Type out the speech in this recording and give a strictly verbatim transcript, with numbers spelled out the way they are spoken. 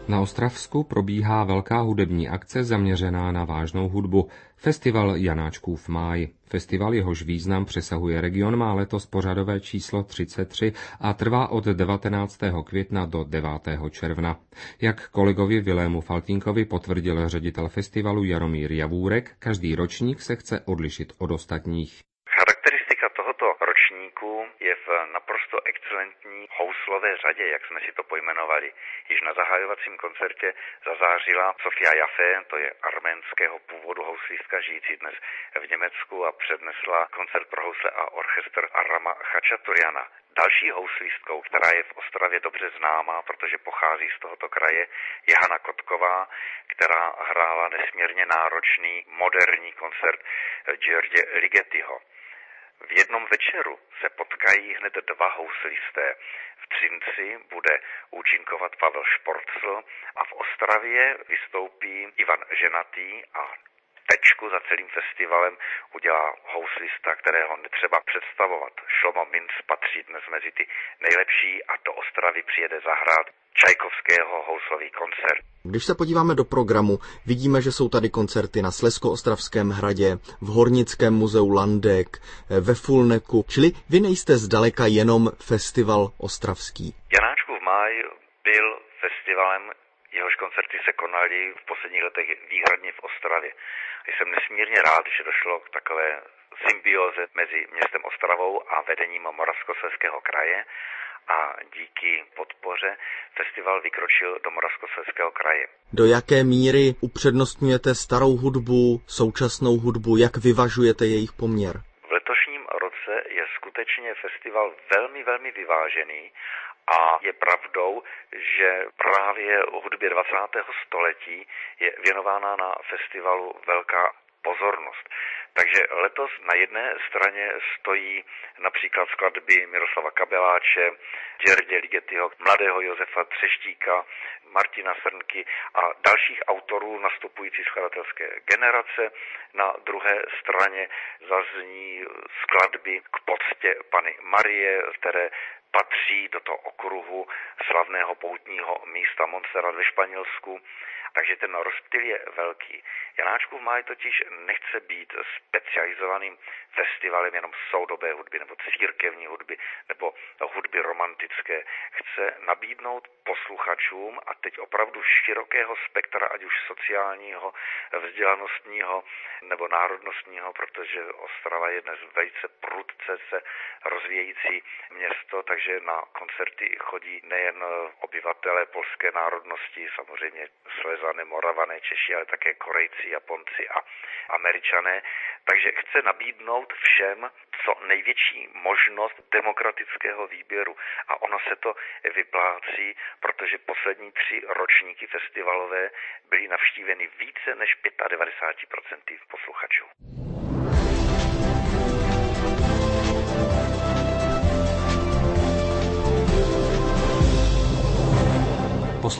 Na Ostravsku probíhá velká hudební akce zaměřená na vážnou hudbu. Festival Janáčkův máj. Festival, jehož význam přesahuje region, má letos pořadové číslo třicet tři a trvá od devatenáctého května do devátého června. Jak kolegovi Vilému Faltínkovi potvrdil ředitel festivalu Jaromír Javůrek, každý ročník se chce odlišit od ostatních. Charakteristika tohoto ročníku je v naprosto excelentní houslové řadě, jak jsme si to pojmenovali. Již na zahajovacím koncertě zazářila Sofia Jaffe, to je arménského původu houslistka žijící dnes v Německu, a přednesla koncert pro housle a orchestr Arama Chačaturiana. Další houslistkou, která je v Ostravě dobře známá, protože pochází z tohoto kraje, je Hana Kotková, která hrála nesmírně náročný moderní koncert George Ligetiho. V jednom večeru se potkají hned dva houslisté. V Třinci bude účinkovat Pavel Šporcl a v Ostravě vystoupí Ivan Ženatý a tečku za celým festivalem udělá houslista, kterého netřeba představovat. Šlomo Minc patří dnes mezi ty nejlepší a do Ostravy přijede zahrát Čajkovského houslový koncert. Když se podíváme do programu, vidíme, že jsou tady koncerty na Slezsko-Ostravském hradě, v Hornickém muzeu Landek, ve Fulneku, čili vy nejste zdaleka jenom festival ostravský. Janáčkův máj byl festivalem, jehož koncerty se konaly v posledních letech výhradně v Ostravě. Jsem nesmírně rád, že došlo k takové symbioze mezi městem Ostravou a vedením Moravskoslezského kraje, a díky podpoře festival vykročil do Moravskoslezského kraje. Do jaké míry upřednostňujete starou hudbu, současnou hudbu, jak vyvažujete jejich poměr? V letošním roce je skutečně festival velmi, velmi vyvážený a je pravdou, že právě hudbě dvacátého století je věnována na festivalu velká pozornost. Takže letos na jedné straně stojí například skladby Miroslava Kabeláče, George Ligetiho, mladého Josefa Třeštíka, Martina Srnky a dalších autorů nastupující skladatelské generace. Na druhé straně zazní skladby k poctě Panny Marie, které patří do toho okruhu slavného poutního místa Montserrat ve Španělsku. Takže ten rozptyl je velký. Janáčkův máj totiž nechce být specializovaným festivalem jenom soudobé hudby nebo církevní hudby nebo hudby romantické. Chce nabídnout posluchačům, a teď opravdu širokého spektra, ať už sociálního, vzdělanostního nebo národnostního, protože Ostrava je dnes velice prudce se rozvíjející město, takže na koncerty chodí nejen obyvatelé polské národnosti, samozřejmě Slezané, Moravané, Češi, ale také Korejci, Japonci a Američané. Takže chce nabídnout všem co největší možnost demokratického výběru. A ono se to vyplácí, protože poslední tři ročníky festivalové byly navštíveny více než devadesát pět procent posluchačů.